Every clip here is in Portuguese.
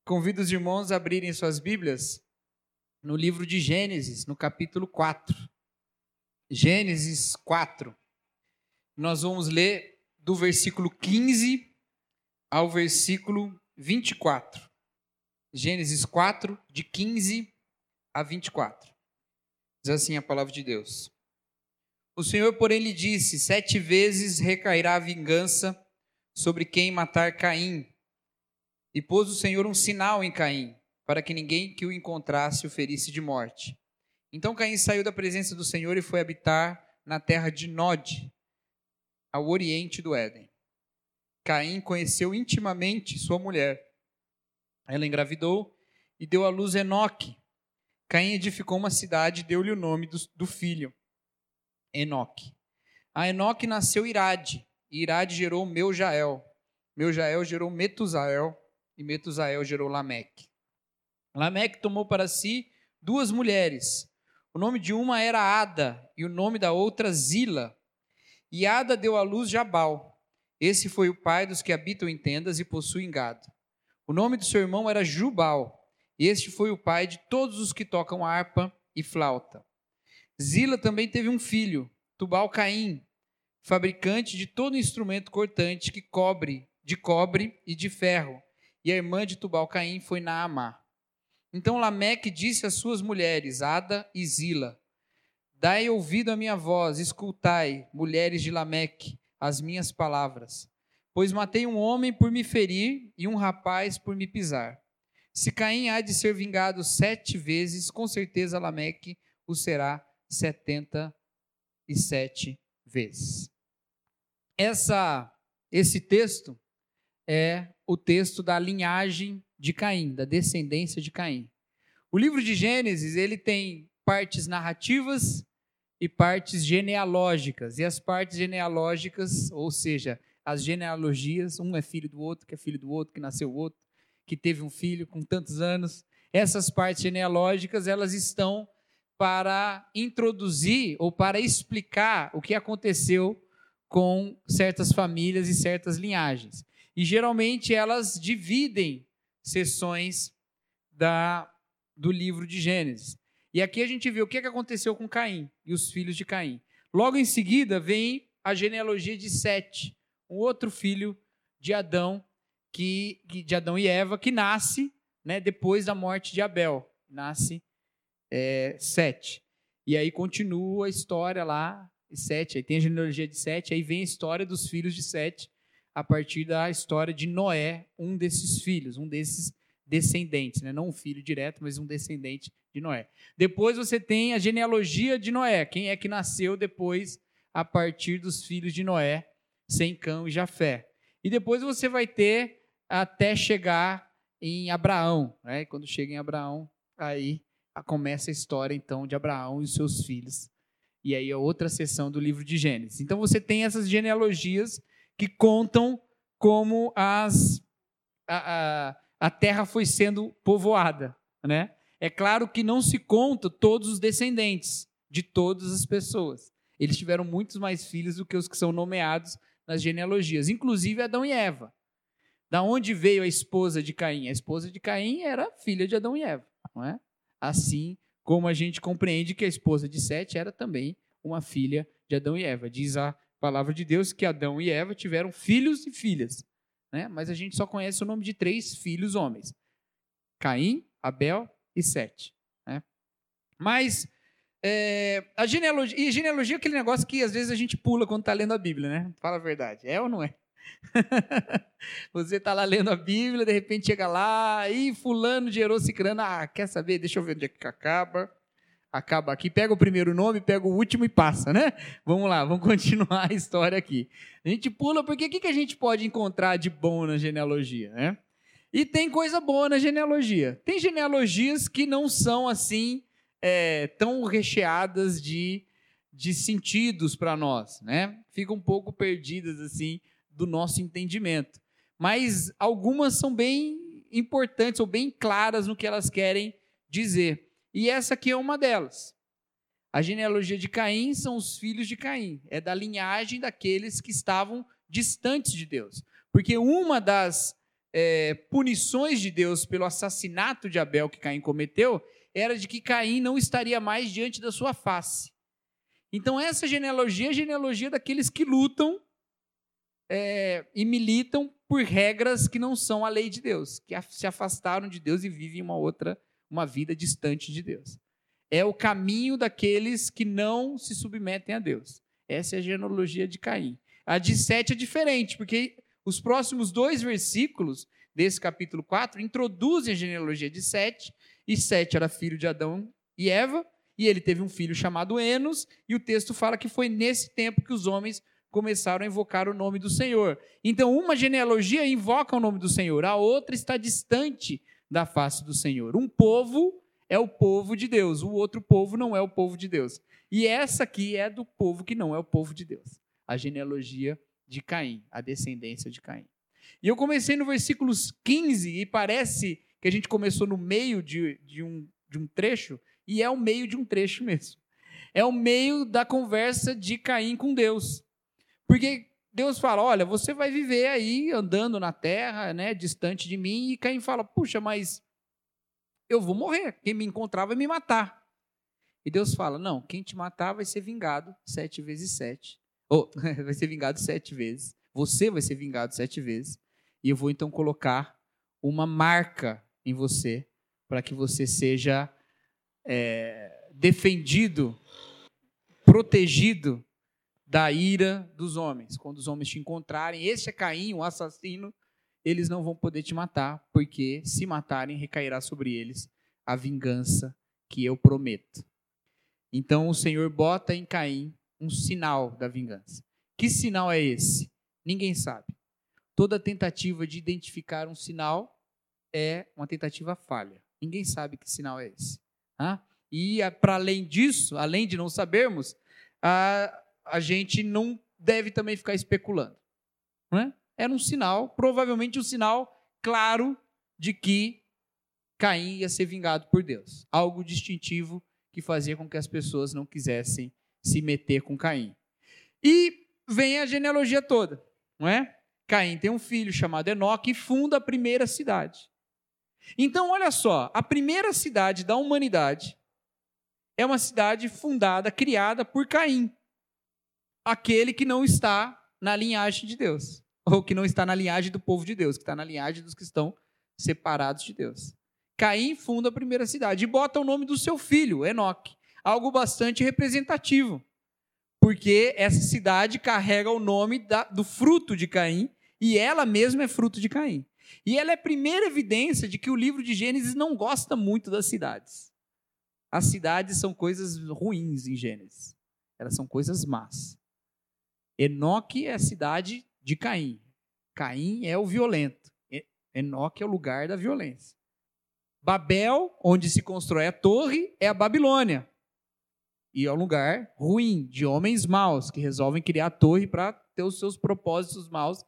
Convido os irmãos a abrirem suas Bíblias no livro de Gênesis, no capítulo 4. Gênesis 4. Nós vamos ler do versículo 15 ao versículo 24. Gênesis 4, de 15 a 24. Diz assim a palavra de Deus. O Senhor, porém, lhe disse: 7 vezes recairá a vingança sobre quem matar Caim. E pôs o Senhor um sinal em Caim, para que ninguém que o encontrasse o ferisse de morte. Então Caim saiu da presença do Senhor e foi habitar na terra de Nod, ao oriente do Éden. Caim conheceu intimamente sua mulher. Ela engravidou e deu à luz Enoque. Caim edificou uma cidade e deu-lhe o nome do filho, Enoque. A Enoque nasceu Irade, e Irade gerou Meujael. Meujael gerou Metusael, e Metusael gerou Lameque. Lameque tomou para si 2 mulheres. O nome de uma era Ada, e o nome da outra Zila. E Ada deu à luz Jabal. Esse foi o pai dos que habitam em tendas e possuem gado. O nome do seu irmão era Jubal. Este foi o pai de todos os que tocam harpa e flauta. Zila também teve um filho, Tubal-Caim, fabricante de todo instrumento cortante de cobre e de ferro. E a irmã de Tubal-Caim foi Naamá. Então Lameque disse às suas mulheres, Ada e Zila: Dai ouvido à minha voz, escutai, mulheres de Lameque, as minhas palavras. Pois matei um homem por me ferir e um rapaz por me pisar. Se Caim há de ser vingado 7 vezes, com certeza Lameque o será 77 vezes. Esse texto é o texto da linhagem de Caim, da descendência de Caim. O livro de Gênesis, ele tem partes narrativas e partes genealógicas. E as partes genealógicas, ou seja, as genealogias, um é filho do outro, que é filho do outro, que nasceu o outro, que teve um filho com tantos anos. Essas partes genealógicas, elas estão para introduzir ou para explicar o que aconteceu com certas famílias e certas linhagens. E geralmente elas dividem seções do livro de Gênesis. E aqui a gente vê o que aconteceu com Caim e os filhos de Caim. Logo em seguida vem a genealogia de Sete, um outro filho de Adão, de Adão e Eva, que nasce, depois da morte de Abel. Nasce Sete. E aí continua a história lá, Sete. Aí tem a genealogia de Sete, aí vem a história dos filhos de Sete, a partir da história de Noé, um desses filhos, um desses descendentes, não um filho direto, mas um descendente de Noé. Depois você tem a genealogia de Noé, quem é que nasceu depois a partir dos filhos de Noé, Sem, Cão e Jafé. E depois você vai ter até chegar em Abraão, Quando chega em Abraão, aí começa a história então de Abraão e os seus filhos. E aí é outra seção do livro de Gênesis. Então você tem essas genealogias que contam como a terra foi sendo povoada, É claro que não se conta todos os descendentes de todas as pessoas. Eles tiveram muitos mais filhos do que os que são nomeados nas genealogias, inclusive Adão e Eva. Da onde veio a esposa de Caim? A esposa de Caim era filha de Adão e Eva, não é? Assim como a gente compreende que a esposa de Sete era também uma filha de Adão e Eva. Diz a palavra de Deus que Adão e Eva tiveram filhos e filhas, mas a gente só conhece o nome de 3 filhos homens: Caim, Abel e Sete. Mas a genealogia é aquele negócio que às vezes a gente pula quando está lendo a Bíblia, Fala a verdade, é ou não é? Você está lá lendo a Bíblia, de repente chega lá, e fulano gerou cicrano, quer saber, deixa eu ver onde é que acaba aqui, pega o primeiro nome, pega o último e passa, Vamos lá, vamos continuar a história aqui. A gente pula, porque o que a gente pode encontrar de bom na genealogia, E tem coisa boa na genealogia. Tem genealogias que não são assim, tão recheadas de sentidos para nós, Ficam um pouco perdidas assim do nosso entendimento. Mas algumas são bem importantes ou bem claras no que elas querem dizer. E essa aqui é uma delas. A genealogia de Caim são os filhos de Caim. É da linhagem daqueles que estavam distantes de Deus. Porque uma das punições de Deus pelo assassinato de Abel que Caim cometeu, era de que Caim não estaria mais diante da sua face. Então essa genealogia é a genealogia daqueles que lutam e militam por regras que não são a lei de Deus, que se afastaram de Deus e vivem uma vida distante de Deus. É o caminho daqueles que não se submetem a Deus. Essa é a genealogia de Caim. A de Sete é diferente, porque os próximos 2 versículos desse capítulo 4 introduzem a genealogia de Sete, e Sete era filho de Adão e Eva, e ele teve um filho chamado Enos, e o texto fala que foi nesse tempo que os homens começaram a invocar o nome do Senhor. Então, uma genealogia invoca o nome do Senhor, a outra está distante da face do Senhor. Um povo é o povo de Deus, o outro povo não é o povo de Deus. E essa aqui é do povo que não é o povo de Deus. A genealogia de Caim, a descendência de Caim. E eu comecei no versículo 15, e parece que a gente começou no meio de um trecho, e é o meio de um trecho mesmo. É o meio da conversa de Caim com Deus. Porque Deus fala, olha, você vai viver aí andando na terra, né, distante de mim, e Caim fala, puxa, mas eu vou morrer, quem me encontrar vai me matar. E Deus fala, não, quem te matar vai ser vingado 7 vezes 7. Vai ser vingado 7 vezes. Você vai ser vingado 7 vezes. E eu vou então colocar uma marca em você, para que você seja defendido, protegido da ira dos homens. Quando os homens te encontrarem, este é Caim, o assassino, eles não vão poder te matar, porque se matarem, recairá sobre eles a vingança que eu prometo. Então o Senhor bota em Caim um sinal da vingança. Que sinal é esse? Ninguém sabe. Toda tentativa de identificar um sinal é uma tentativa falha. Ninguém sabe que sinal é esse. E para além disso, além de não sabermos, a gente não deve também ficar especulando. Não é? Era um sinal, provavelmente um sinal claro de que Caim ia ser vingado por Deus. Algo distintivo que fazia com que as pessoas não quisessem se meter com Caim. E vem a genealogia toda, não é? Caim tem um filho chamado Enoque e funda a primeira cidade. Então, olha só, a primeira cidade da humanidade é uma cidade fundada, criada por Caim, aquele que não está na linhagem de Deus, ou que não está na linhagem do povo de Deus, que está na linhagem dos que estão separados de Deus. Caim funda a primeira cidade e bota o nome do seu filho, Enoque, algo bastante representativo, porque essa cidade carrega o nome do fruto de Caim, e ela mesma é fruto de Caim. E ela é a primeira evidência de que o livro de Gênesis não gosta muito das cidades. As cidades são coisas ruins em Gênesis. Elas são coisas más. Enoque é a cidade de Caim. Caim é o violento. Enoque é o lugar da violência. Babel, onde se constrói a torre, é a Babilônia. E é um lugar ruim, de homens maus, que resolvem criar a torre para ter os seus propósitos maus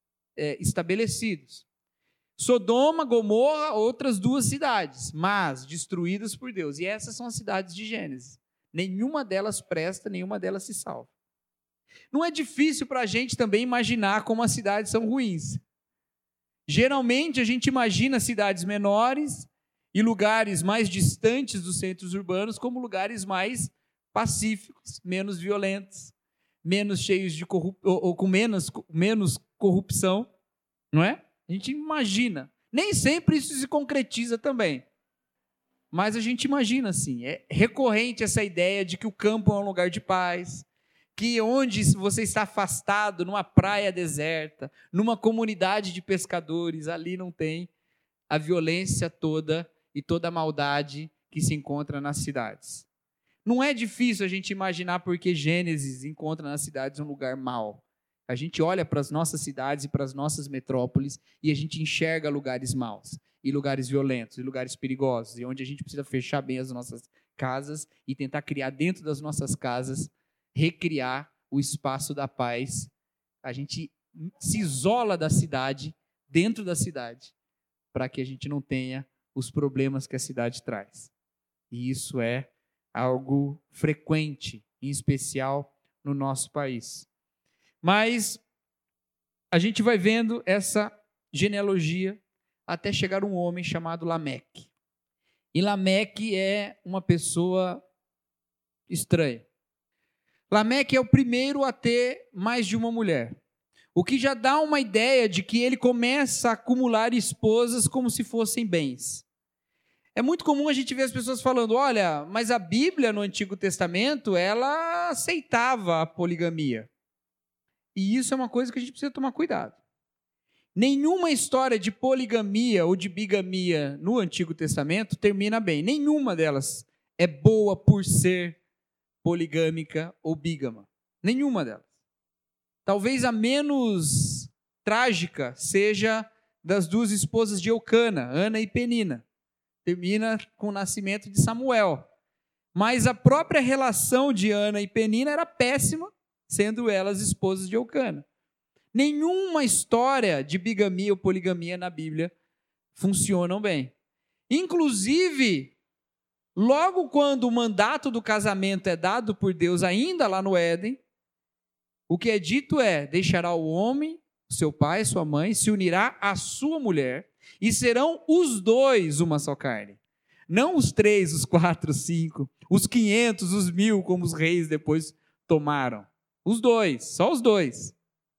estabelecidos. Sodoma, Gomorra, outras 2 cidades, mas destruídas por Deus. E essas são as cidades de Gênesis. Nenhuma delas presta, nenhuma delas se salva. Não é difícil para a gente também imaginar como as cidades são ruins. Geralmente a gente imagina cidades menores e lugares mais distantes dos centros urbanos como lugares mais pacíficos, menos violentos, menos cheios de ou com menos corrupção, não é? A gente imagina. Nem sempre isso se concretiza também. Mas a gente imagina assim. É recorrente essa ideia de que o campo é um lugar de paz, que onde você está afastado, numa praia deserta, numa comunidade de pescadores, ali não tem a violência toda e toda a maldade que se encontra nas cidades. Não é difícil a gente imaginar porque Gênesis encontra nas cidades um lugar mau. A gente olha para as nossas cidades e para as nossas metrópoles e a gente enxerga lugares maus, e lugares violentos, e lugares perigosos, e onde a gente precisa fechar bem as nossas casas e tentar criar dentro das nossas casas, recriar o espaço da paz. A gente se isola da cidade, dentro da cidade, para que a gente não tenha os problemas que a cidade traz. E isso é algo frequente, em especial no nosso país. Mas a gente vai vendo essa genealogia até chegar um homem chamado Lameque. E Lameque é uma pessoa estranha. Lameque é o primeiro a ter mais de uma mulher, o que já dá uma ideia de que ele começa a acumular esposas como se fossem bens. É muito comum a gente ver as pessoas falando, olha, mas a Bíblia no Antigo Testamento, ela aceitava a poligamia. E isso é uma coisa que a gente precisa tomar cuidado. Nenhuma história de poligamia ou de bigamia no Antigo Testamento termina bem. Nenhuma delas é boa por ser poligâmica ou bígama. Nenhuma delas. Talvez a menos trágica seja das duas esposas de Eucana, Ana e Penina. Termina com o nascimento de Samuel. Mas a própria relação de Ana e Penina era péssima, sendo elas esposas de Eucana. Nenhuma história de bigamia ou poligamia na Bíblia funcionam bem. Inclusive, logo quando o mandato do casamento é dado por Deus, ainda lá no Éden, o que é dito é, deixará o homem, seu pai, sua mãe, se unirá à sua mulher, e serão os dois uma só carne. Não os 3, os 4, os 5, os 500, os 1000, como os reis depois tomaram. Os dois, só os dois.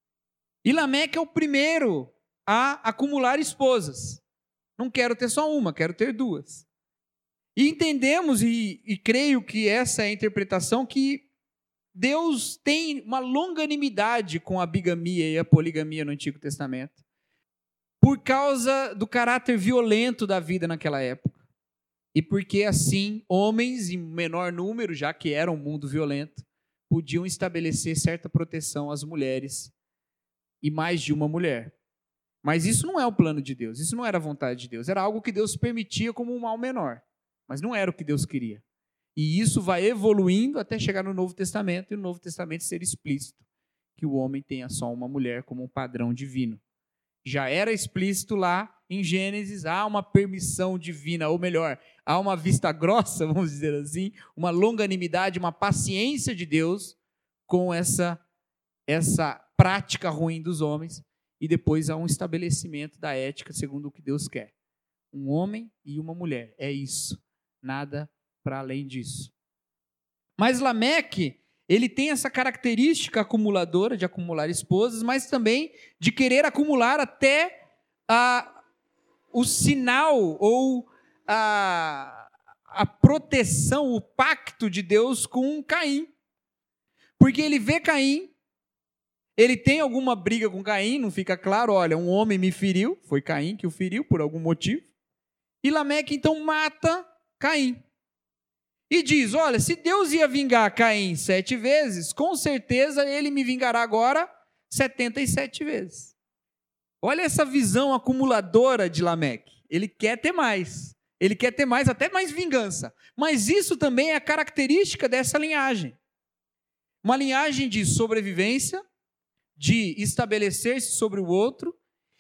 E Lameque é o primeiro a acumular esposas. Não quero ter só uma, quero ter 2. E entendemos, e creio que essa é a interpretação, que Deus tem uma longanimidade com a bigamia e a poligamia no Antigo Testamento, por causa do caráter violento da vida naquela época. E porque assim, homens em menor número, já que era um mundo violento, podiam estabelecer certa proteção às mulheres e mais de uma mulher. Mas isso não é o plano de Deus, isso não era a vontade de Deus, era algo que Deus permitia como um mal menor, mas não era o que Deus queria. E isso vai evoluindo até chegar no Novo Testamento, e no Novo Testamento ser explícito que o homem tenha só uma mulher como um padrão divino. Já era explícito lá em Gênesis, há uma permissão divina, ou melhor, há uma vista grossa, vamos dizer assim, uma longanimidade, uma paciência de Deus com essa prática ruim dos homens, e depois há um estabelecimento da ética segundo o que Deus quer. Um homem e uma mulher, é isso, nada para além disso. Mas Lameque, ele tem essa característica acumuladora de acumular esposas, mas também de querer acumular até o sinal ou a proteção, o pacto de Deus com Caim. Porque ele vê Caim, ele tem alguma briga com Caim, não fica claro, olha, um homem me feriu, foi Caim que o feriu por algum motivo, e Lameque então mata Caim. E diz, olha, se Deus ia vingar Caim 7 vezes, com certeza ele me vingará agora 77 vezes. Olha essa visão acumuladora de Lameque. Ele quer ter mais. Ele quer ter mais, até mais vingança. Mas isso também é característica dessa linhagem. Uma linhagem de sobrevivência, de estabelecer-se sobre o outro,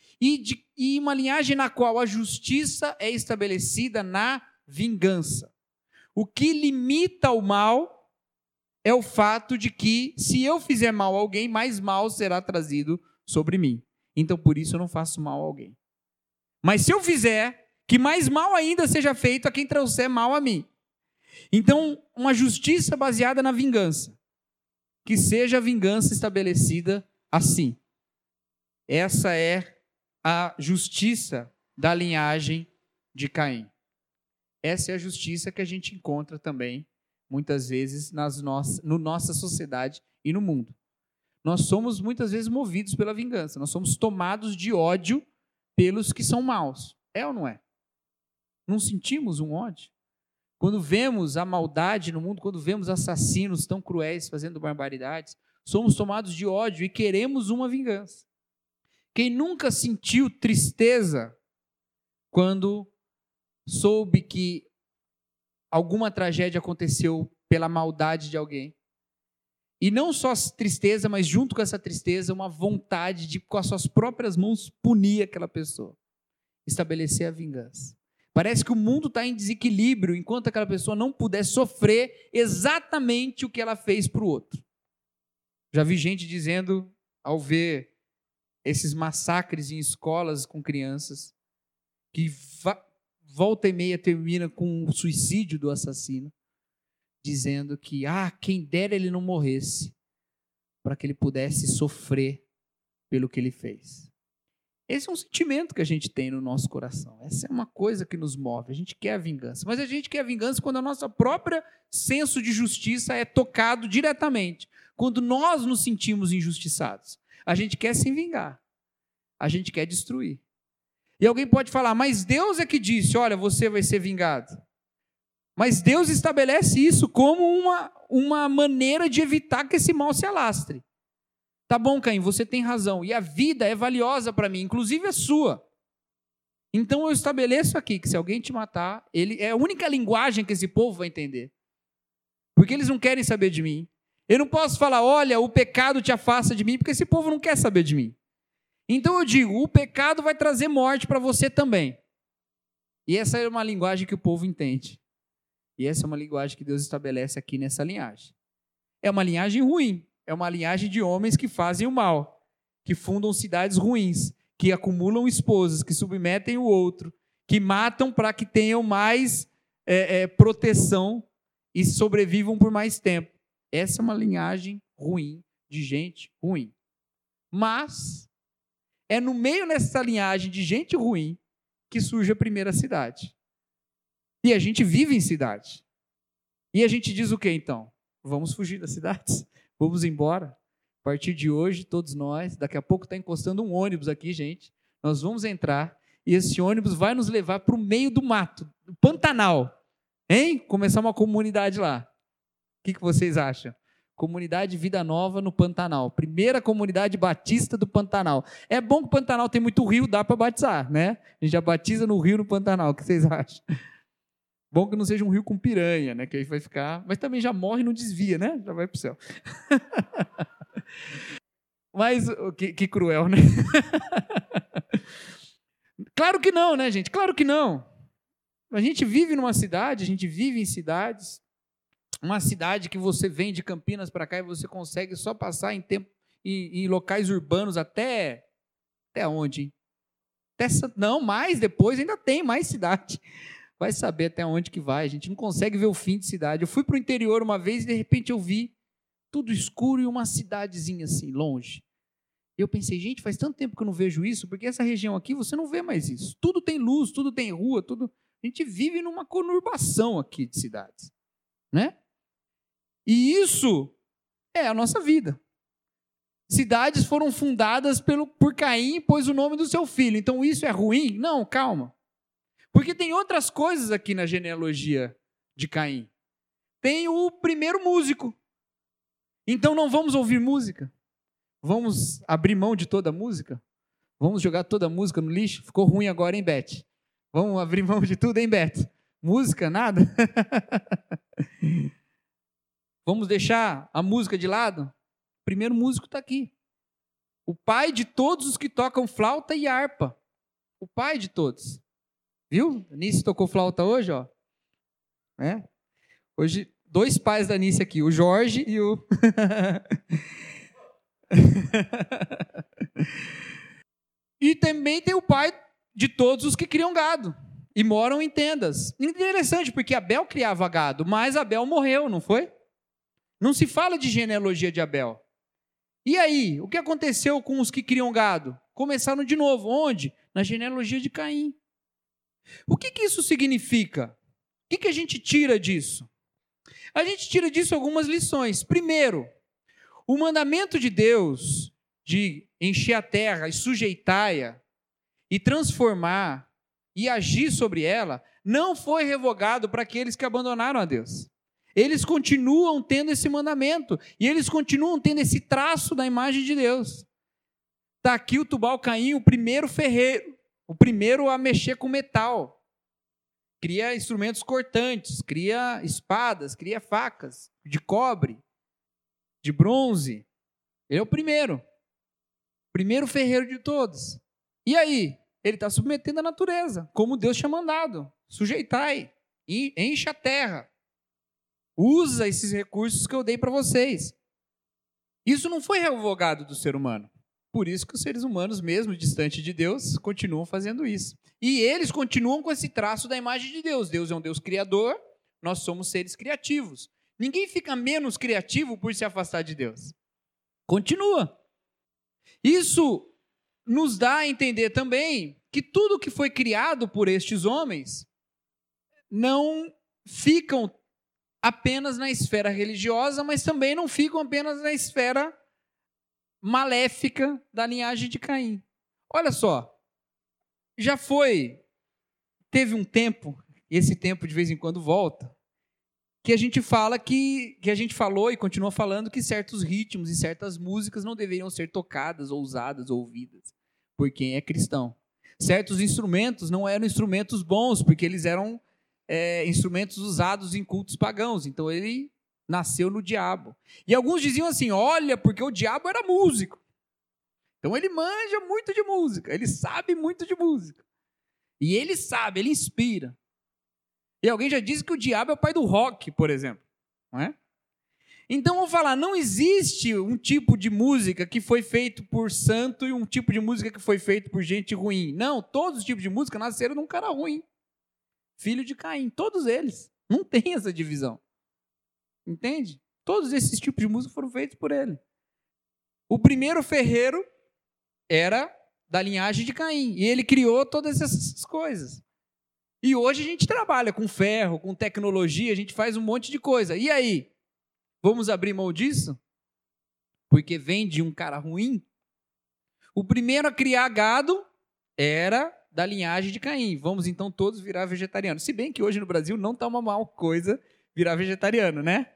e uma linhagem na qual a justiça é estabelecida na vingança. O que limita o mal é o fato de que, se eu fizer mal a alguém, mais mal será trazido sobre mim. Então, por isso, eu não faço mal a alguém. Mas se eu fizer, que mais mal ainda seja feito a quem trouxer mal a mim. Então, uma justiça baseada na vingança. Que seja a vingança estabelecida assim. Essa é a justiça da linhagem de Caim. Essa é a justiça que a gente encontra também, muitas vezes, na nossa sociedade e no mundo. Nós somos, muitas vezes, movidos pela vingança. Nós somos tomados de ódio pelos que são maus. É ou não é? Não sentimos um ódio? Quando vemos a maldade no mundo, quando vemos assassinos tão cruéis fazendo barbaridades, somos tomados de ódio e queremos uma vingança. Quem nunca sentiu tristeza quando soube que alguma tragédia aconteceu pela maldade de alguém? E não só tristeza, mas junto com essa tristeza, uma vontade de, com as suas próprias mãos, punir aquela pessoa. Estabelecer a vingança. Parece que o mundo está em desequilíbrio, enquanto aquela pessoa não puder sofrer exatamente o que ela fez para o outro. Já vi gente dizendo, ao ver esses massacres em escolas com crianças, que volta e meia termina com o suicídio do assassino, dizendo que, quem dera ele não morresse, para que ele pudesse sofrer pelo que ele fez. Esse é um sentimento que a gente tem no nosso coração. Essa é uma coisa que nos move. A gente quer a vingança. Mas a gente quer a vingança quando a nossa própria senso de justiça é tocado diretamente. Quando nós nos sentimos injustiçados. A gente quer se vingar. A gente quer destruir. E alguém pode falar, mas Deus é que disse, olha, você vai ser vingado. Mas Deus estabelece isso como uma maneira de evitar que esse mal se alastre. Tá bom, Caim, você tem razão. E a vida é valiosa para mim, inclusive a sua. Então eu estabeleço aqui que se alguém te matar, é a única linguagem que esse povo vai entender. Porque eles não querem saber de mim. Eu não posso falar, olha, o pecado te afasta de mim, porque esse povo não quer saber de mim. Então eu digo, o pecado vai trazer morte para você também. E essa é uma linguagem que o povo entende. E essa é uma linguagem que Deus estabelece aqui nessa linhagem. É uma linhagem ruim. É uma linhagem de homens que fazem o mal, que fundam cidades ruins, que acumulam esposas, que submetem o outro, que matam para que tenham mais proteção e sobrevivam por mais tempo. Essa é uma linhagem ruim, de gente ruim. Mas é no meio dessa linhagem de gente ruim que surge a primeira cidade. E a gente vive em cidade. E a gente diz o quê então? Vamos fugir das cidades? Vamos embora. A partir de hoje, todos nós, daqui a pouco está encostando um ônibus aqui, gente. Nós vamos entrar e esse ônibus vai nos levar para o meio do mato, do Pantanal. Hein? Começar uma comunidade lá. O que vocês acham? Comunidade Vida Nova no Pantanal. Primeira comunidade batista do Pantanal. É bom que o Pantanal tem muito rio, dá para batizar, né? A gente já batiza no rio no Pantanal. O que vocês acham? Bom que não seja um rio com piranha, né? Que aí vai ficar... Mas também já morre e não desvia, né? Já vai para o céu. Mas, que cruel, né? Claro que não, né, gente? Claro que não. A gente vive numa cidade, a gente vive em cidades. Uma cidade que você vem de Campinas para cá e você consegue só passar em locais urbanos até onde? Hein? Não, mais depois ainda tem mais cidade. Vai saber até onde que vai. A gente não consegue ver o fim de cidade. Eu fui para o interior uma vez e, de repente, eu vi tudo escuro e uma cidadezinha assim, longe. Eu pensei, gente, faz tanto tempo que eu não vejo isso, porque essa região aqui você não vê mais isso. Tudo tem luz, tudo tem rua, tudo... A gente vive numa conurbação aqui de cidades. Né? E isso é a nossa vida. Cidades foram fundadas por Caim e pôs o nome do seu filho. Então, isso é ruim? Não, calma. Porque tem outras coisas aqui na genealogia de Caim. Tem o primeiro músico. Então não vamos ouvir música? Vamos abrir mão de toda a música? Vamos jogar toda a música no lixo? Ficou ruim agora, hein, Beth? Vamos abrir mão de tudo, hein, Beth? Música, nada? Vamos deixar a música de lado? O primeiro músico está aqui. O pai de todos os que tocam flauta e harpa. O pai de todos. Viu? A Nice tocou flauta hoje, ó. Hoje, 2 pais da Nice aqui, o Jorge e o... E também tem o pai de todos os que criam gado e moram em tendas. Interessante, porque Abel criava gado, mas Abel morreu, não foi? Não se fala de genealogia de Abel. E aí, o que aconteceu com os que criam gado? Começaram de novo. Onde? Na genealogia de Caim. O que isso significa? O que a gente tira disso? A gente tira disso algumas lições. Primeiro, o mandamento de Deus de encher a terra e sujeitar-a e transformar e agir sobre ela não foi revogado para aqueles que abandonaram a Deus. Eles continuam tendo esse mandamento e eles continuam tendo esse traço da imagem de Deus. Está aqui o Tubal-Caim, o primeiro ferreiro, o primeiro a mexer com metal. Cria instrumentos cortantes, cria espadas, cria facas de cobre, de bronze. Ele é o primeiro ferreiro de todos. E aí? Ele está submetendo a natureza, como Deus tinha mandado. Sujeitai, encha a terra. Usa esses recursos que eu dei para vocês. Isso não foi revogado do ser humano. Por isso que os seres humanos, mesmo distante de Deus, continuam fazendo isso. E eles continuam com esse traço da imagem de Deus. Deus é um Deus criador, nós somos seres criativos. Ninguém fica menos criativo por se afastar de Deus. Continua. Isso nos dá a entender também que tudo que foi criado por estes homens não ficam apenas na esfera religiosa, mas também não ficam apenas na esfera maléfica da linhagem de Caim. Olha só, teve um tempo, e esse tempo de vez em quando volta, que a gente fala que a gente falou e continua falando que certos ritmos e certas músicas não deveriam ser tocadas, ou usadas, ou ouvidas por quem é cristão. Certos instrumentos não eram instrumentos bons, porque eles eram instrumentos usados em cultos pagãos. Então ele nasceu no diabo. E alguns diziam assim, olha, porque o diabo era músico. Então ele manja muito de música, ele sabe muito de música. E ele sabe, ele inspira. E alguém já disse que o diabo é o pai do rock, por exemplo. Não é? Então vamos falar, não existe um tipo de música que foi feito por santo e um tipo de música que foi feito por gente ruim. Não, todos os tipos de música nasceram de um cara ruim. Filho de Caim, todos eles. Não tem essa divisão. Entende? Todos esses tipos de música foram feitos por ele. O primeiro ferreiro era da linhagem de Caim. E ele criou todas essas coisas. E hoje a gente trabalha com ferro, com tecnologia, a gente faz um monte de coisa. E aí? Vamos abrir mão disso? Porque vem de um cara ruim? O primeiro a criar gado era da linhagem de Caim. Vamos então todos virar vegetarianos. Se bem que hoje no Brasil não está uma mal coisa virar vegetariano, né?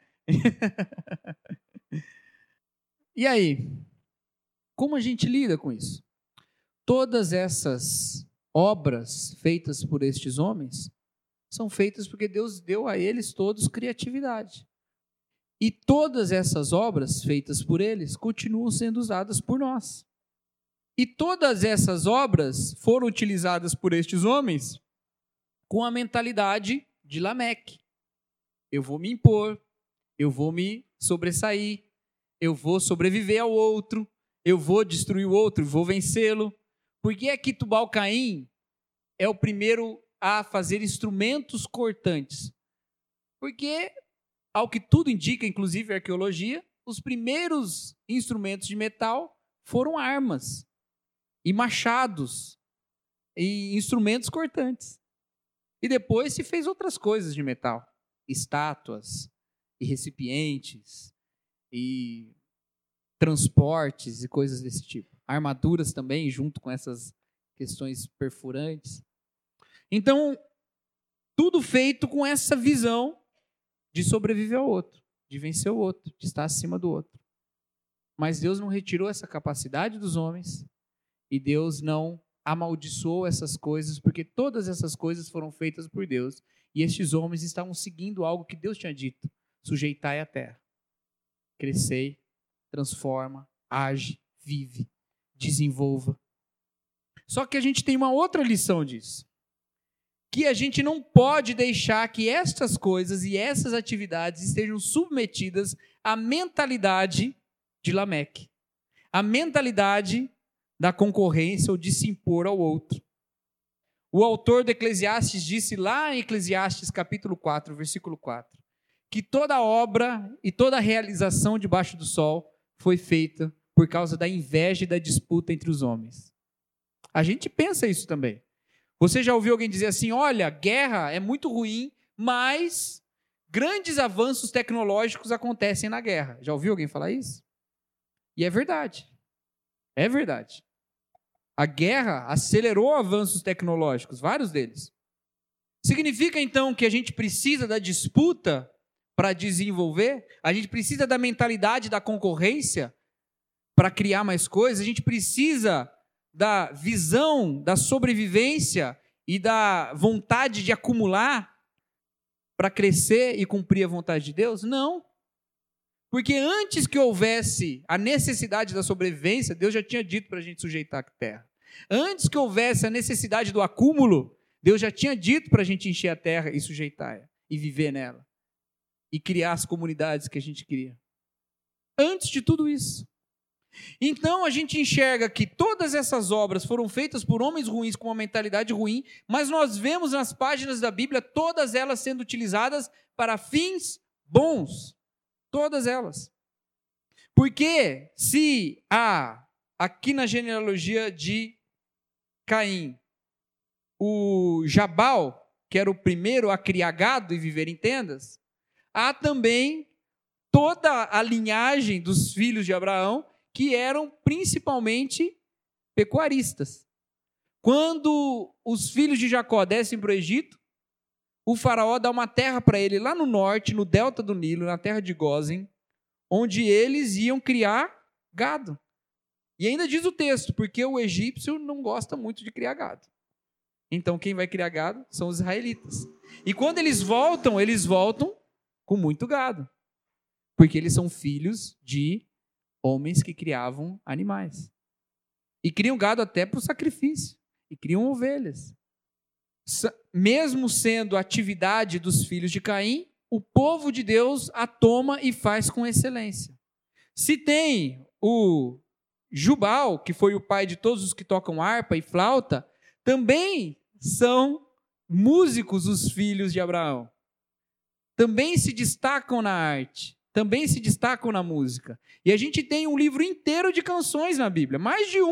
E aí? Como a gente lida com isso? Todas essas obras feitas por estes homens são feitas porque Deus deu a eles todos criatividade. E todas essas obras feitas por eles continuam sendo usadas por nós. E todas essas obras foram utilizadas por estes homens com a mentalidade de Lameque. Eu vou me impor, eu vou me sobressair, eu vou sobreviver ao outro, eu vou destruir o outro, vou vencê-lo. Por que é que Tubal-Caim é o primeiro a fazer instrumentos cortantes? Porque, ao que tudo indica, inclusive a arqueologia, os primeiros instrumentos de metal foram armas, e machados, e instrumentos cortantes. E depois se fez outras coisas de metal, estátuas, e recipientes, e transportes, e coisas desse tipo. Armaduras também, junto com essas questões perfurantes. Então, tudo feito com essa visão de sobreviver ao outro, de vencer o outro, de estar acima do outro. Mas Deus não retirou essa capacidade dos homens e Deus não amaldiçoou essas coisas, porque todas essas coisas foram feitas por Deus e estes homens estavam seguindo algo que Deus tinha dito: sujeitai a terra, crescei, transforma, age, vive, desenvolva. Só que a gente tem uma outra lição disso, que a gente não pode deixar que estas coisas e essas atividades estejam submetidas à mentalidade de Lameque, a mentalidade da concorrência ou de se impor ao outro. O autor do Eclesiastes disse lá em Eclesiastes capítulo 4, versículo 4, que toda obra e toda realização debaixo do sol foi feita por causa da inveja e da disputa entre os homens. A gente pensa isso também. Você já ouviu alguém dizer assim, olha, guerra é muito ruim, mas grandes avanços tecnológicos acontecem na guerra. Já ouviu alguém falar isso? E é verdade. É verdade. A guerra acelerou avanços tecnológicos, vários deles. Significa então que a gente precisa da disputa para desenvolver? A gente precisa da mentalidade da concorrência para criar mais coisas? A gente precisa da visão da sobrevivência e da vontade de acumular para crescer e cumprir a vontade de Deus? Não. Porque antes que houvesse a necessidade da sobrevivência, Deus já tinha dito para a gente sujeitar a terra. Antes que houvesse a necessidade do acúmulo, Deus já tinha dito para a gente encher a terra e sujeitar e viver nela. E criar as comunidades que a gente queria. Antes de tudo isso. Então a gente enxerga que todas essas obras foram feitas por homens ruins com uma mentalidade ruim, mas nós vemos nas páginas da Bíblia todas elas sendo utilizadas para fins bons. Todas elas. Porque se há, aqui na genealogia de Caim, o Jabal, que era o primeiro a criar gado e viver em tendas, há também toda a linhagem dos filhos de Abraão, que eram principalmente pecuaristas. Quando os filhos de Jacó descem para o Egito, o faraó dá uma terra para ele lá no norte, no delta do Nilo, na terra de Gósen, onde eles iam criar gado. E ainda diz o texto, porque o egípcio não gosta muito de criar gado. Então quem vai criar gado são os israelitas. E quando eles voltam com muito gado. Porque eles são filhos de homens que criavam animais. E criam gado até para o sacrifício. E criam ovelhas. Mesmo sendo a atividade dos filhos de Caim, o povo de Deus a toma e faz com excelência. Se tem o Jubal, que foi o pai de todos os que tocam harpa e flauta, também são músicos os filhos de Abraão. Também se destacam na arte, também se destacam na música. E a gente tem um livro inteiro de canções na Bíblia, mais de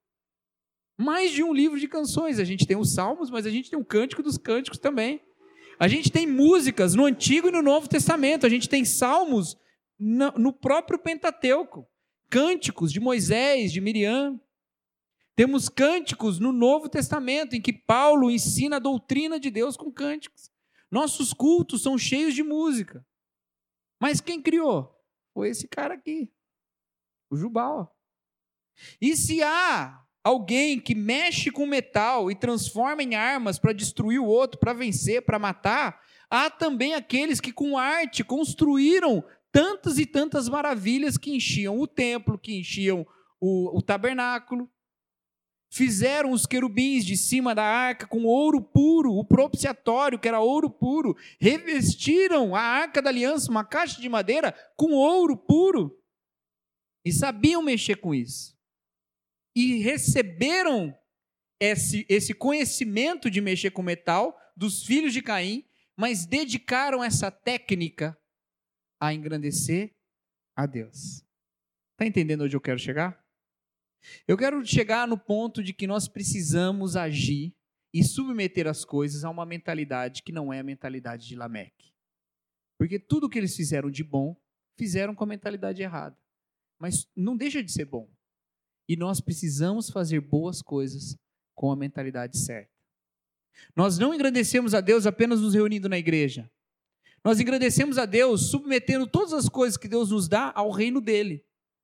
um livro de canções. A gente tem os Salmos, mas a gente tem o Cântico dos Cânticos também. A gente tem músicas no Antigo e no Novo Testamento. A gente tem salmos no próprio Pentateuco. Cânticos de Moisés, de Miriam. Temos cânticos no Novo Testamento, em que Paulo ensina a doutrina de Deus com cânticos. Nossos cultos são cheios de música. Mas quem criou? Foi esse cara aqui, o Jubal. E se há alguém que mexe com metal e transforma em armas para destruir o outro, para vencer, para matar, há também aqueles que com arte construíram tantas e tantas maravilhas que enchiam o templo, que enchiam o tabernáculo. Fizeram os querubins de cima da arca com ouro puro, o propiciatório, que era ouro puro. Revestiram a arca da aliança, uma caixa de madeira, com ouro puro. E sabiam mexer com isso. E receberam esse conhecimento de mexer com metal dos filhos de Caim, mas dedicaram essa técnica a engrandecer a Deus. Está entendendo onde eu quero chegar? Eu quero chegar no ponto de que nós precisamos agir e submeter as coisas a uma mentalidade que não é a mentalidade de Lameque. Porque tudo que eles fizeram de bom, fizeram com a mentalidade errada. Mas não deixa de ser bom. E nós precisamos fazer boas coisas com a mentalidade certa. Nós não engrandecemos a Deus apenas nos reunindo na igreja. Nós engrandecemos a Deus submetendo todas as coisas que Deus nos dá ao reino dele.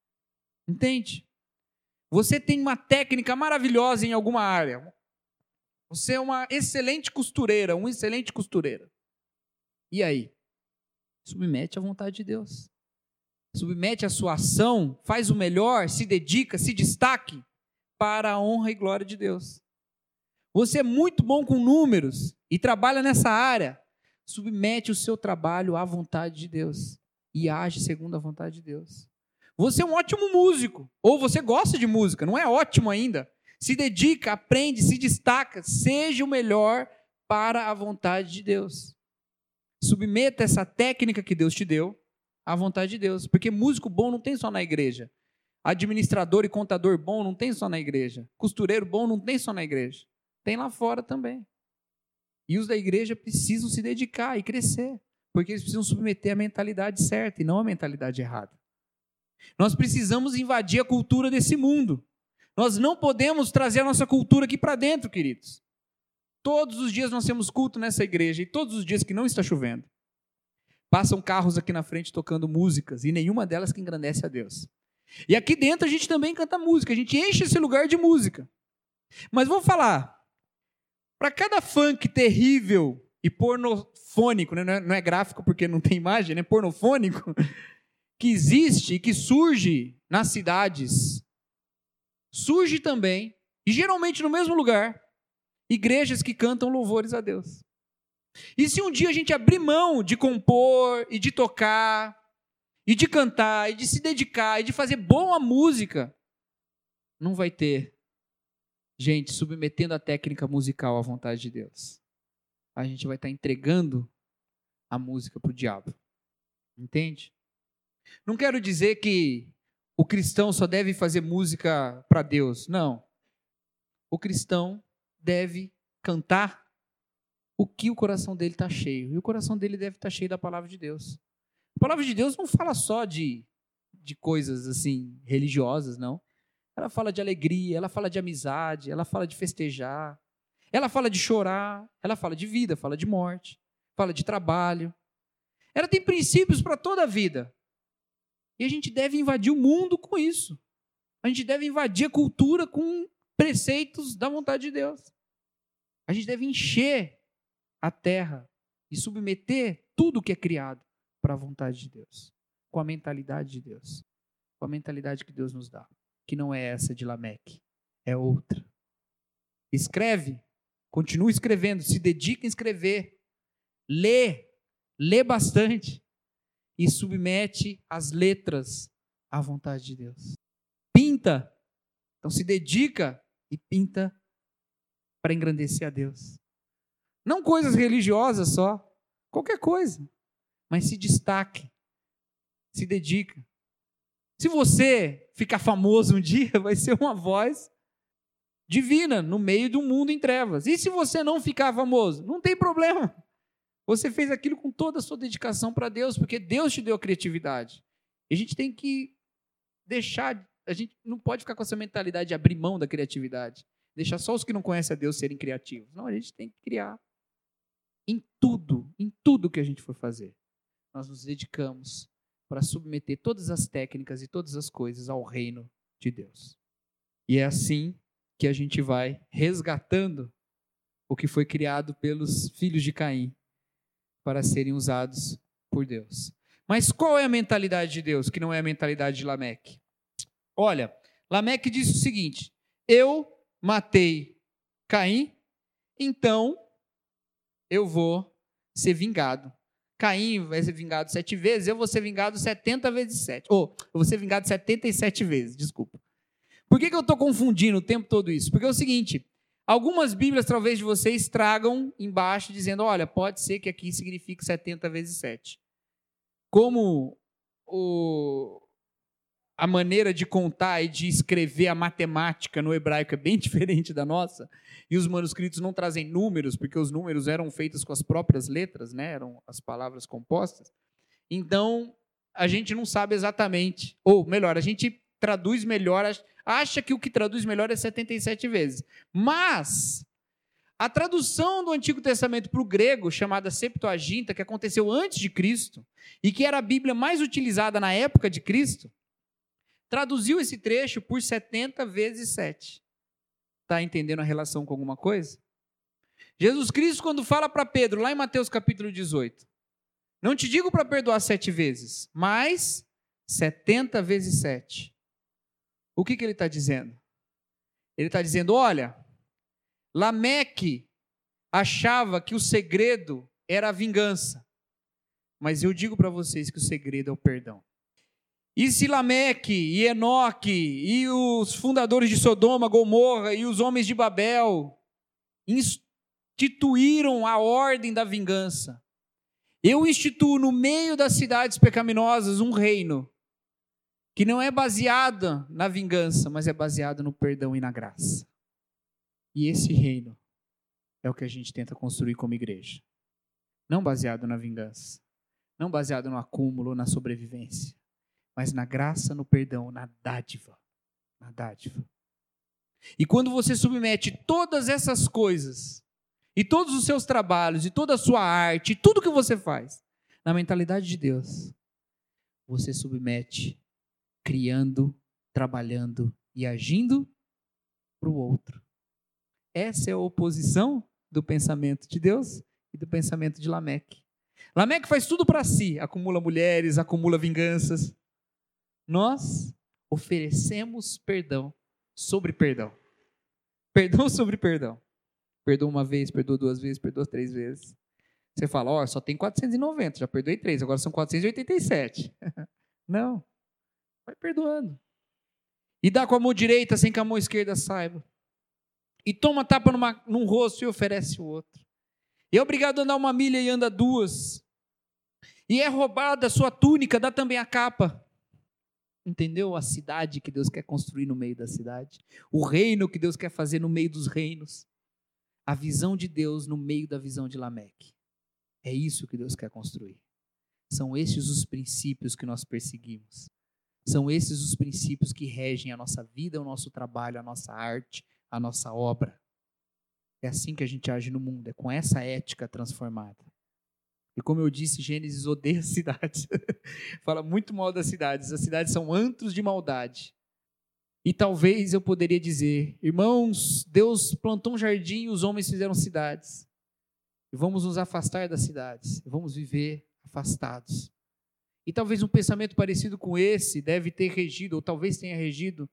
Entende? Você tem uma técnica maravilhosa em alguma área. Você é uma excelente costureira, um excelente costureira. E aí? Submete à vontade de Deus. Submete a sua ação, faz o melhor, se dedica, se destaque para a honra e glória de Deus. Você é muito bom com números e trabalha nessa área. Submete o seu trabalho à vontade de Deus e age segundo a vontade de Deus. Você é um ótimo músico, ou você gosta de música, não é ótimo ainda. Se dedica, aprende, se destaca, seja o melhor para a vontade de Deus. Submeta essa técnica que Deus te deu à vontade de Deus, porque músico bom não tem só na igreja. Administrador e contador bom não tem só na igreja. Costureiro bom não tem só na igreja. Tem lá fora também. E os da igreja precisam se dedicar e crescer, porque eles precisam submeter a mentalidade certa e não a mentalidade errada. Nós precisamos invadir a cultura desse mundo. Nós não podemos trazer a nossa cultura aqui para dentro, queridos. Todos os dias nós temos culto nessa igreja, e todos os dias que não está chovendo, passam carros aqui na frente tocando músicas, e nenhuma delas que engrandece a Deus. E aqui dentro a gente também canta música, a gente enche esse lugar de música. Mas vou falar, para cada funk terrível e pornofônico, né? Não é gráfico porque não tem imagem, né? Pornofônico, que existe e que surge nas cidades, surge também, e geralmente no mesmo lugar, igrejas que cantam louvores a Deus. E se um dia a gente abrir mão de compor e de tocar, e de cantar, e de se dedicar, e de fazer boa música, não vai ter gente submetendo a técnica musical à vontade de Deus. A gente vai estar entregando a música para o diabo. Entende? Não quero dizer que o cristão só deve fazer música para Deus. Não. O cristão deve cantar o que o coração dele está cheio. E o coração dele deve estar cheio da palavra de Deus. A palavra de Deus não fala só de coisas assim religiosas, não. Ela fala de alegria, ela fala de amizade, ela fala de festejar, ela fala de chorar, ela fala de vida, fala de morte, fala de trabalho. Ela tem princípios para toda a vida. E a gente deve invadir o mundo com isso. A gente deve invadir a cultura com preceitos da vontade de Deus. A gente deve encher a terra e submeter tudo que é criado para a vontade de Deus, com a mentalidade de Deus, com a mentalidade que Deus nos dá, que não é essa de Lameque, é outra. Escreve, continua escrevendo, se dedica a escrever, lê bastante e submete as letras à vontade de Deus. Pinta, então se dedica e pinta para engrandecer a Deus. Não coisas religiosas só, qualquer coisa, mas se destaque, se dedica. Se você ficar famoso um dia, vai ser uma voz divina no meio de um mundo em trevas. E se você não ficar famoso, não tem problema. Você fez aquilo com toda a sua dedicação para Deus, porque Deus te deu a criatividade. E a gente tem que deixar, a gente não pode ficar com essa mentalidade de abrir mão da criatividade, deixar só os que não conhecem a Deus serem criativos. Não, a gente tem que criar. Em tudo que a gente for fazer, nós nos dedicamos para submeter todas as técnicas e todas as coisas ao reino de Deus. E é assim que a gente vai resgatando o que foi criado pelos filhos de Caim para serem usados por Deus. Mas qual é a mentalidade de Deus, que não é a mentalidade de Lameque? Olha, Lameque disse o seguinte: eu matei Caim, então eu vou ser vingado. Caim vai ser vingado 7 vezes, eu vou ser vingado 70 vezes 7. Eu vou ser vingado 77 vezes, desculpa. Por que eu estou confundindo o tempo todo isso? Porque é o seguinte, algumas bíblias talvez de vocês tragam embaixo dizendo, olha, pode ser que aqui signifique 70 vezes 7. Como a maneira de contar e de escrever a matemática no hebraico é bem diferente da nossa, e os manuscritos não trazem números, porque os números eram feitos com as próprias letras, né? Eram as palavras compostas. Então, a gente não sabe exatamente, ou melhor, a gente traduz melhor, acha que o que traduz melhor é 77 vezes. Mas a tradução do Antigo Testamento para o grego, chamada Septuaginta, que aconteceu antes de Cristo, e que era a Bíblia mais utilizada na época de Cristo, traduziu esse trecho por 70 vezes 7. Está entendendo a relação com alguma coisa? Jesus Cristo, quando fala para Pedro, lá em Mateus capítulo 18, não te digo para perdoar 7 vezes, mas 70 vezes 7. O que ele está dizendo? Ele está dizendo, olha, Lameque achava que o segredo era a vingança, mas eu digo para vocês que o segredo é o perdão. E se Lameque, e Enoque, e os fundadores de Sodoma, Gomorra, e os homens de Babel instituíram a ordem da vingança, eu instituo no meio das cidades pecaminosas um reino que não é baseado na vingança, mas é baseado no perdão e na graça. E esse reino é o que a gente tenta construir como igreja. Não baseado na vingança, não baseado no acúmulo, na sobrevivência, mas na graça, no perdão, na dádiva. Na dádiva. E quando você submete todas essas coisas, e todos os seus trabalhos, e toda a sua arte, e tudo que você faz, na mentalidade de Deus, você submete criando, trabalhando e agindo para o outro. Essa é a oposição do pensamento de Deus e do pensamento de Lameque. Lameque faz tudo para si, acumula mulheres, acumula vinganças. Nós oferecemos perdão sobre perdão. Perdão sobre perdão. Perdoa uma vez, perdoa 2 vezes, perdoa 3 vezes. Você fala, só tem 490, já perdoei 3, agora são 487. Não. Vai perdoando. E dá com a mão direita sem que a mão esquerda saiba. E toma tapa num rosto e oferece o outro. E é obrigado a andar 1 milha e anda 2. E é roubada a sua túnica, dá também a capa. Entendeu a cidade que Deus quer construir no meio da cidade? O reino que Deus quer fazer no meio dos reinos. A visão de Deus no meio da visão de Lameque. É isso que Deus quer construir. São esses os princípios que nós perseguimos. São esses os princípios que regem a nossa vida, o nosso trabalho, a nossa arte, a nossa obra. É assim que a gente age no mundo, é com essa ética transformada. E como eu disse, Gênesis odeia a cidade. Fala muito mal das cidades. As cidades são antros de maldade. E talvez eu poderia dizer, irmãos, Deus plantou um jardim e os homens fizeram cidades. E vamos nos afastar das cidades. Vamos viver afastados. E talvez um pensamento parecido com esse deve ter regido, ou talvez tenha regido,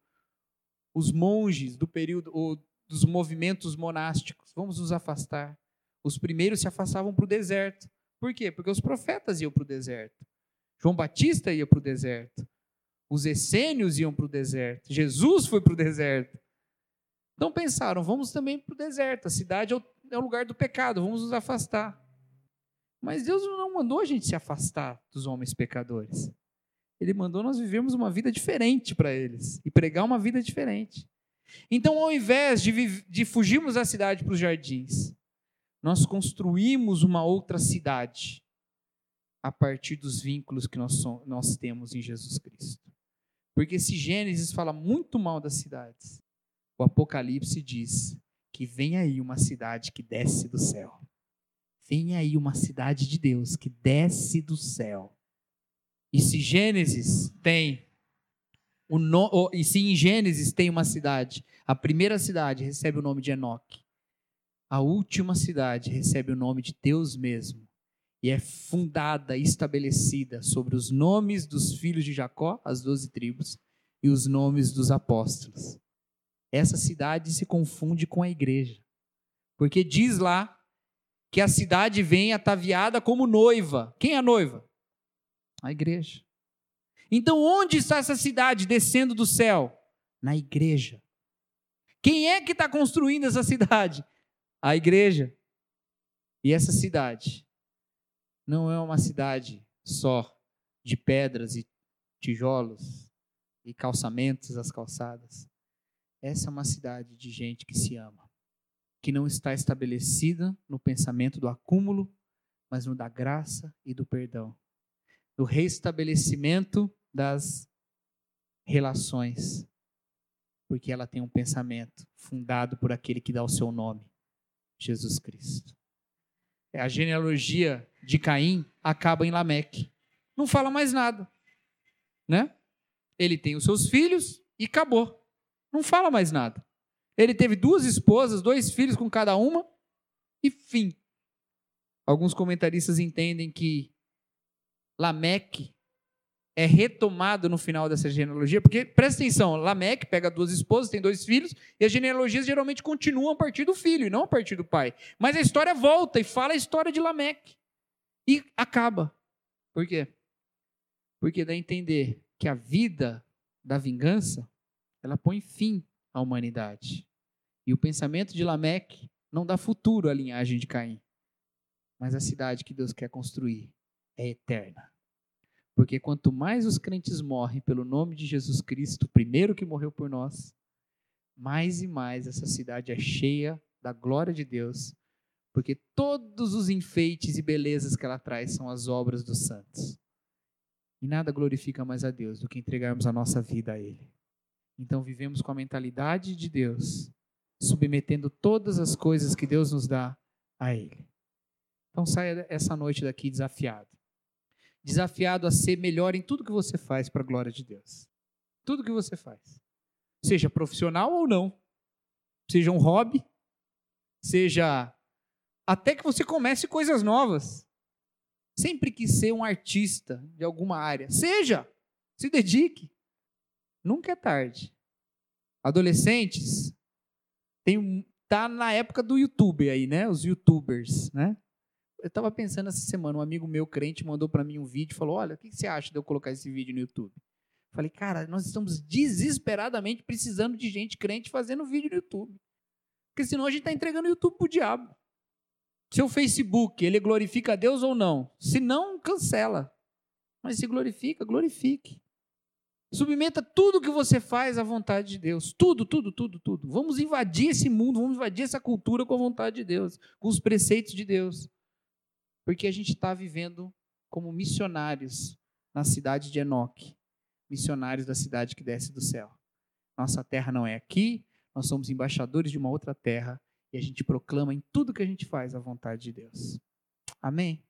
os monges do período, ou dos movimentos monásticos. Vamos nos afastar. Os primeiros se afastavam para o deserto. Por quê? Porque os profetas iam para o deserto. João Batista ia para o deserto. Os essênios iam para o deserto. Jesus foi para o deserto. Então pensaram, vamos também para o deserto. A cidade é o lugar do pecado, vamos nos afastar. Mas Deus não mandou a gente se afastar dos homens pecadores. Ele mandou nós vivermos uma vida diferente para eles. E pregar uma vida diferente. Então, ao invés de fugirmos da cidade para os jardins, nós construímos uma outra cidade a partir dos vínculos que nós temos em Jesus Cristo. Porque se Gênesis fala muito mal das cidades, o Apocalipse diz que vem aí uma cidade que desce do céu. Vem aí uma cidade de Deus que desce do céu. E se Gênesis tem e se em Gênesis tem uma cidade, a primeira cidade recebe o nome de Enoque. A última cidade recebe o nome de Deus mesmo. E é fundada e estabelecida sobre os nomes dos filhos de Jacó, as 12 tribos, e os nomes dos apóstolos. Essa cidade se confunde com a igreja. Porque diz lá que a cidade vem ataviada como noiva. Quem é a noiva? A igreja. Então onde está essa cidade descendo do céu? Na igreja. Quem é que está construindo essa cidade? A igreja. E essa cidade não é uma cidade só de pedras e tijolos e calçamentos às calçadas. Essa é uma cidade de gente que se ama, que não está estabelecida no pensamento do acúmulo, mas no da graça e do perdão, do restabelecimento das relações, porque ela tem um pensamento fundado por aquele que dá o seu nome, Jesus Cristo. A genealogia de Caim acaba em Lameque. Não fala mais nada, né? Ele tem os seus filhos e acabou. Não fala mais nada. Ele teve 2 esposas, 2 filhos com cada uma e fim. Alguns comentaristas entendem que Lameque é retomado no final dessa genealogia, porque, presta atenção, Lameque pega 2 esposas, tem 2 filhos, e as genealogias geralmente continuam a partir do filho, e não a partir do pai. Mas a história volta e fala a história de Lameque. E acaba. Por quê? Porque dá a entender que a vida da vingança, ela põe fim à humanidade. E o pensamento de Lameque não dá futuro à linhagem de Caim. Mas a cidade que Deus quer construir é eterna. Porque quanto mais os crentes morrem pelo nome de Jesus Cristo, o primeiro que morreu por nós, mais e mais essa cidade é cheia da glória de Deus, porque todos os enfeites e belezas que ela traz são as obras dos santos. E nada glorifica mais a Deus do que entregarmos a nossa vida a Ele. Então vivemos com a mentalidade de Deus, submetendo todas as coisas que Deus nos dá a Ele. Então saia essa noite daqui desafiado. Desafiado a ser melhor em tudo que você faz para a glória de Deus. Tudo que você faz. Seja profissional ou não. Seja um hobby. Seja até que você comece coisas novas. Sempre quis ser um artista de alguma área. Seja. Se dedique. Nunca é tarde. Adolescentes, tá na época do YouTube aí, né? Os YouTubers, né? Eu estava pensando essa semana, um amigo meu crente mandou para mim um vídeo, falou, olha, o que você acha de eu colocar esse vídeo no YouTube? Falei, cara, nós estamos desesperadamente precisando de gente crente fazendo vídeo no YouTube. Porque senão a gente está entregando o YouTube para o diabo. Seu Facebook, ele glorifica a Deus ou não? Se não, cancela. Mas se glorifica, glorifique. Submeta tudo que você faz à vontade de Deus. Tudo, tudo, tudo, tudo. Vamos invadir esse mundo, vamos invadir essa cultura com a vontade de Deus, com os preceitos de Deus. Porque a gente está vivendo como missionários na cidade de Enoque. Missionários da cidade que desce do céu. Nossa terra não é aqui, nós somos embaixadores de uma outra terra e a gente proclama em tudo que a gente faz a vontade de Deus. Amém?